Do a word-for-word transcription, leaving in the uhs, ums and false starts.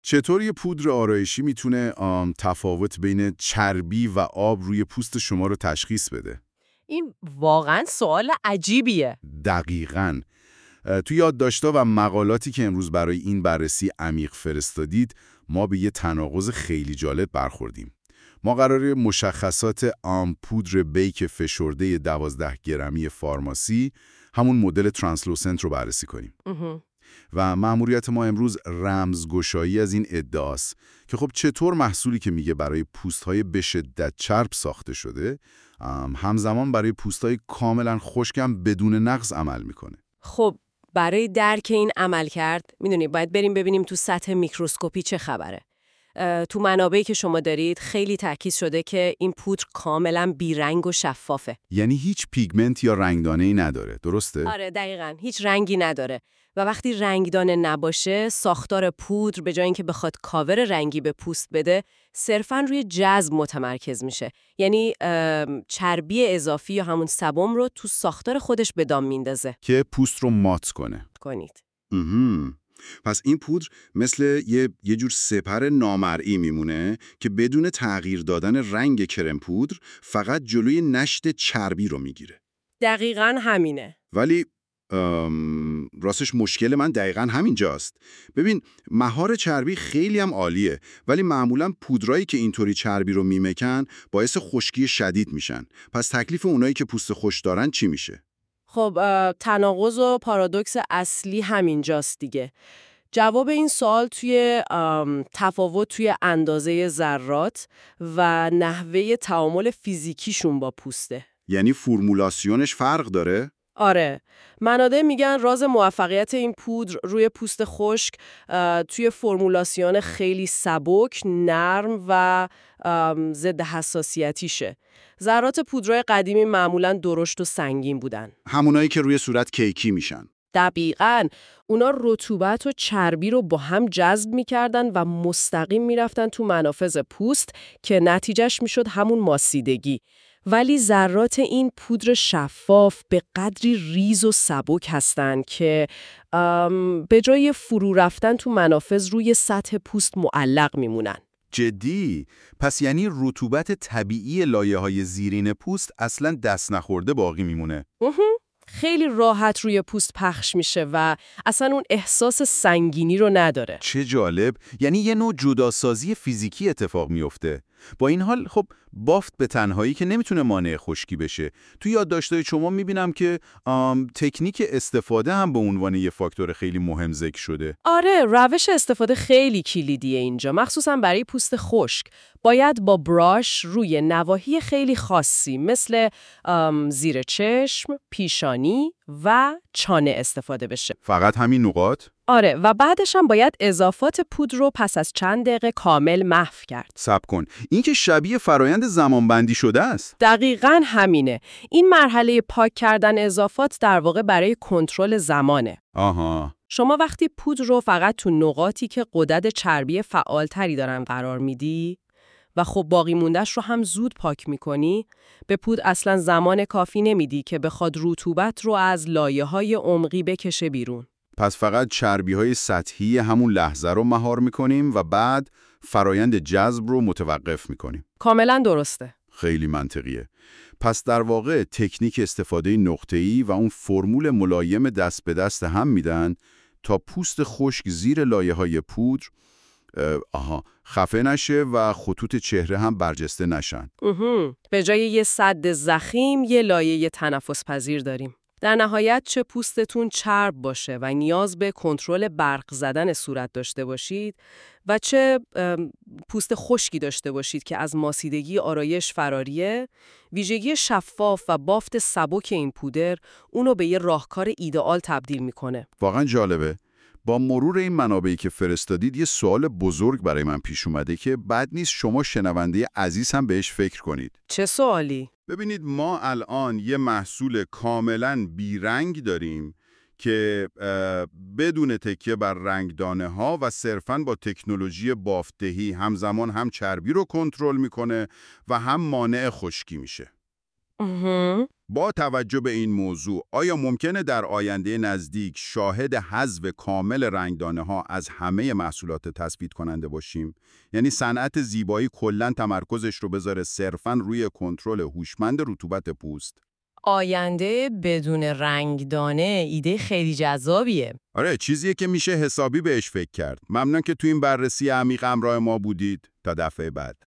چطور یه پودر آرایشی میتونه آم، تفاوت بین چربی و آب روی پوست شما رو تشخیص بده؟ این واقعا سوال عجیبیه. دقیقاً. اه، تو یادداشت‌ها و مقالاتی که امروز برای این بررسی عمیق فرستادید، ما به یه تناقض خیلی جالب برخوردیم. ما قراره مشخصات آم پودر بیک فشرده دوازده گرمی فارماسی، همون مدل ترانسلوسنت رو بررسی کنیم. اها. و مأموریت ما امروز رمزگشایی از این ادعاست که خب چطور محصولی که میگه برای پوست‌های به شدت چرب ساخته شده، ام، همزمان برای پوست‌های کاملا خشکم بدون نقص عمل میکنه. خب برای درک این عمل کرد میدونی باید بریم ببینیم تو سطح میکروسکوپی چه خبره. اه، تو منابعی که شما دارید خیلی تاکید شده که این پودر کاملا بیرنگ و شفافه. یعنی هیچ پیگمنت یا رنگدانه‌ای نداره، درسته؟ آره دقیقاً، هیچ رنگی نداره و وقتی رنگدانه نباشه ساختار پودر به جای اینکه بخواد کاور رنگی به پوست بده صرفاً روی جذب متمرکز میشه. یعنی ام، چربی اضافی یا همون سبم رو تو ساختار خودش به دام میندازه. که پوست رو مات کنه. کنید. مهم. پس این پودر مثل یه, یه جور سپر نامرئی میمونه که بدون تغییر دادن رنگ کرم پودر فقط جلوی نشت چربی رو میگیره. دقیقاً همینه. ولی ام، راستش مشکل من دقیقاً همینجاست. ببین، مهار چربی خیلی هم عالیه، ولی معمولاً پودرایی که اینطوری چربی رو میمکن باعث خشکی شدید میشن. پس تکلیف اونایی که پوست خشک دارن چی میشه؟ خب اه، تناقض و پارادوکس اصلی همینجاست دیگه. جواب این سوال توی ام، تفاوت توی اندازه ذرات و نحوه تعامل فیزیکیشون با پوسته. یعنی فرمولاسیونش فرق داره؟ آره، منابع میگن راز موفقیت این پودر روی پوست خشک اه، توی فرمولاسیون خیلی سبک، نرم و ام، ضد حساسیتیشه. ذرات پودرهای قدیمی معمولاً درشت و سنگین بودن. همونایی که روی صورت کیکی میشن. دقیقاً، اونا رطوبت و چربی رو با هم جذب می‌کردن و مستقیم می‌رفتن تو منافذ پوست که نتیجهش میشد همون ماسیدگی. ولی ذرات این پودر شفاف به قدری ریز و سبک هستن که ام، به جای فرو رفتن تو منافذ روی سطح پوست معلق میمونن. جدی؟ پس یعنی رطوبت طبیعی لایه‌های زیرین پوست اصلاً دست نخورده باقی میمونه؟ خیلی راحت روی پوست پخش میشه و اصلا اون احساس سنگینی رو نداره. چه جالب، یعنی یه نوع جداسازی فیزیکی اتفاق میفته. با این حال خب بافت به تنهایی که نمیتونه مانع خشکی بشه. توی یادداشت‌های شما میبینم که آم، تکنیک استفاده هم به عنوان یه فاکتور خیلی مهم ذکر شده. آره، روش استفاده خیلی کلیدیه اینجا، مخصوصا برای پوست خشک. باید با براش روی نواحی خیلی خاصی مثل ام، زیر چشم، پیشانی و چانه استفاده بشه. فقط همین نقاط؟ آره، و بعدش هم باید اضافات پودر رو پس از چند دقیقه کامل محو کرد. صبر کن، این که شبیه فرایند زمانبندی شده است. دقیقاً همینه. این مرحله پاک کردن اضافات در واقع برای کنترل زمانه. آها. شما وقتی پودر رو فقط تو نقاطی که غدد چربی فعالتری دارن قرار میدی و خب باقی موندش رو هم زود پاک میکنی، به پودر اصلا زمان کافی نمیدی که بخواد رطوبت رو از لایه‌های عمقی بکشه بیرون. پس فقط چربی‌های سطحی همون لحظه رو مهار می‌کنیم و بعد فرایند جذب رو متوقف می‌کنیم. کاملا درسته. خیلی منطقیه. پس در واقع تکنیک استفاده نقطه‌ای و اون فرمول ملایم دست به دست هم میدن تا پوست خشک زیر لایه‌های پودر اه، آها خفه نشه و خطوط چهره هم برجسته نشن. اها. به جای یه سد ضخیم یه لایه تنفس پذیر داریم. در نهایت چه پوستتون چرب باشه و نیاز به کنترل برق زدن صورت داشته باشید و چه ام، پوست خشکی داشته باشید که از ماسیدگی آرایش فراریه، ویژگی شفاف و بافت سبک این پودر اونو به یه راهکار ایدئال تبدیل میکنه. واقعا جالبه. با مرور این منابعی که فرستادید یه سوال بزرگ برای من پیش اومده که بد نیست شما شنونده عزیز هم بهش فکر کنید. چه سوالی؟ ببینید، ما الان یه محصول کاملاً بیرنگ داریم که بدون تکیه بر رنگدانه ها و صرفاً با تکنولوژی بافتدهی همزمان هم چربی رو کنترل میکنه و هم مانع خشکی میشه. اها. با توجه به این موضوع، آیا ممکنه در آینده نزدیک شاهد حذف کامل رنگدانه‌ها از همه محصولات تثبیت کننده باشیم؟ یعنی صنعت زیبایی کلاً تمرکزش رو بذاره صرفاً روی کنترل هوشمند رطوبت پوست؟ آینده بدون رنگدانه ایده خیلی جذابیه. آره، چیزیه که میشه حسابی بهش فکر کرد. ممنون که تو این بررسی عمیق همراه ما بودید. تا دفعه بعد.